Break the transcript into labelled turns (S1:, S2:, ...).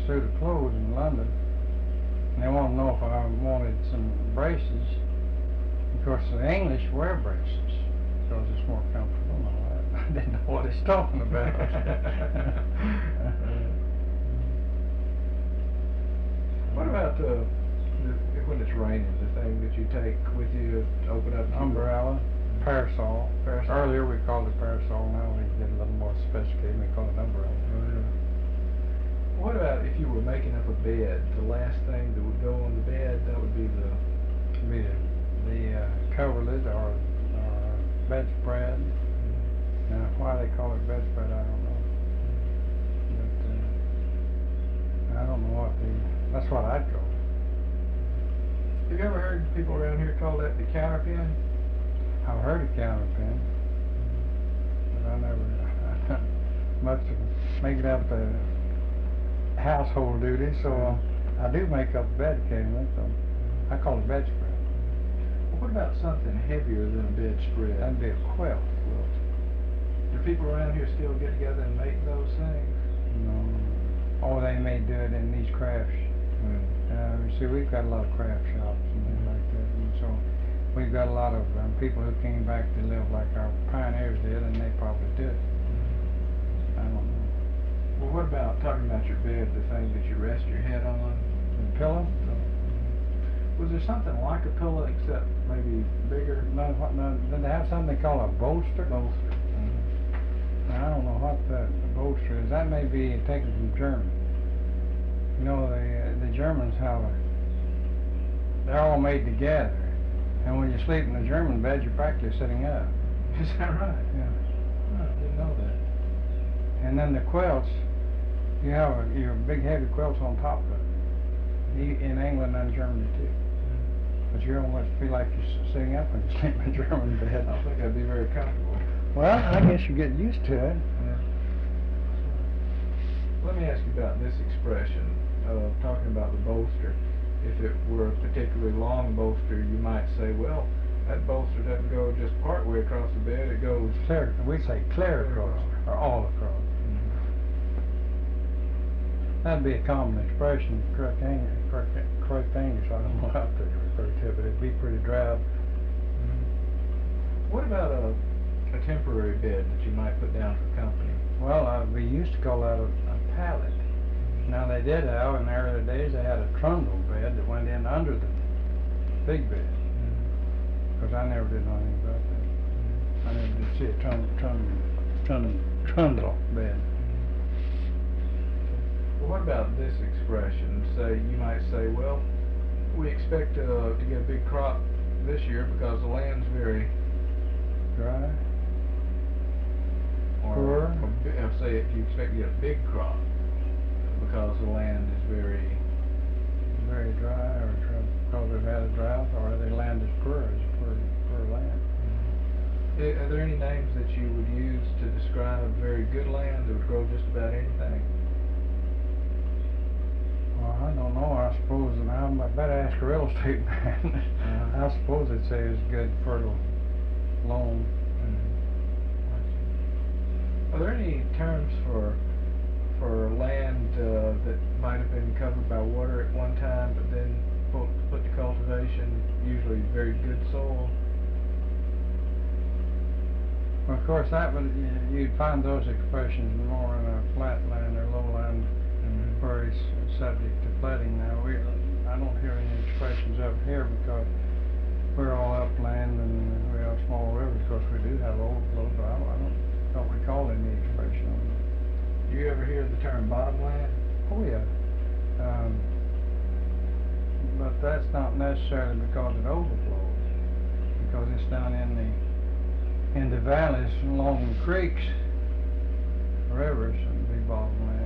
S1: suit of clothes in London, and they wanted to know if I wanted some braces. Of course, the English wear braces because it's more comfortable and all that. I didn't know what he's talking about.
S2: What about when it's raining, the thing that you take with you to open up?
S1: Umbrella, parasol.
S2: Parasol.
S1: Earlier we called it parasol. Now we get a little more sophisticated. We call it umbrella.
S2: What about if you were making up a bed? The last thing that would go on the bed, that would be the
S1: Coverlid or bedspread. Now, why they call it bedspread, I don't know. But I don't know what that's what I'd call it.
S2: Have you ever heard people around here call that the counterpin?
S1: I've heard of counterpin, but I never much of making up the household duties, so I do make up bed occasionally, so I call it bedspread.
S2: Well, what about something heavier than a bedspread?
S1: That'd be a quilt.
S2: Do people around here still get together and make those things?
S1: No. Or they may do it in these crafts. See, we've got a lot of craft shops and things like that, and so we've got a lot of people who came back to live like our pioneers did, and they probably did. I don't know.
S2: Well, what about talking about your bed, the thing that you rest your head on?
S1: The pillow?
S2: Was there something like a pillow except maybe bigger?
S1: No, did they have something they call a bolster?
S2: Bolster.
S1: Now, I don't know what the bolster is. That may be taken from German. You know, the Germans they're all made together. And when you sleep in the German bed, you're practically sitting up.
S2: Is that right?
S1: Yeah.
S2: Oh, I didn't know that.
S1: And then the quilts, you have your big heavy quilts on top of it. In England and Germany too. But you don't feel like you're sitting up when you sleep in a German bed.
S2: I don't think I'd be very comfortable.
S1: Well, I guess you get used to it.
S2: Yeah. Let me ask you about this expression, talking about the bolster. If it were a particularly long bolster, you might say, well, that bolster doesn't go just part way across the bed, it goes
S1: clear. We say clear across, or all across. That'd be a common expression, correct English. I don't know how to refer to it, but it'd be pretty dry.
S2: What about a temporary bed that you might put down for company?
S1: Well, we used to call that a pallet. Now they did have, in the early days, they had a trundle bed that went in under the big bed. Because I never did know anything about that. I never did see a trundle bed.
S2: Well, what about this expression? You might say, well, we expect to get a big crop this year because the land's very
S1: dry.
S2: Or say if you expect to get a big crop because the land is very
S1: dry, or because they've had a drought, or the land is poor land.
S2: Are there any names that you would use to describe a very good land that would grow just about anything?
S1: Well, I don't know. I suppose, and I better ask a real estate man. I suppose they'd say it's good, fertile loam.
S2: Are there any terms for land that might have been covered by water at one time, but then put to cultivation, usually very good soil?
S1: Well, of course, you'd find those expressions more in a flat land or lowland where it's subject to flooding. Now, I don't hear any expressions up here because we're all upland and we have small rivers. Of course, we do have overflows, but I don't recall any expression on that.
S2: Do you ever hear the term bottomland?
S1: Oh, yeah. But that's not necessarily because it overflows, because it's down in the valleys along the creeks, rivers, and be bottomland.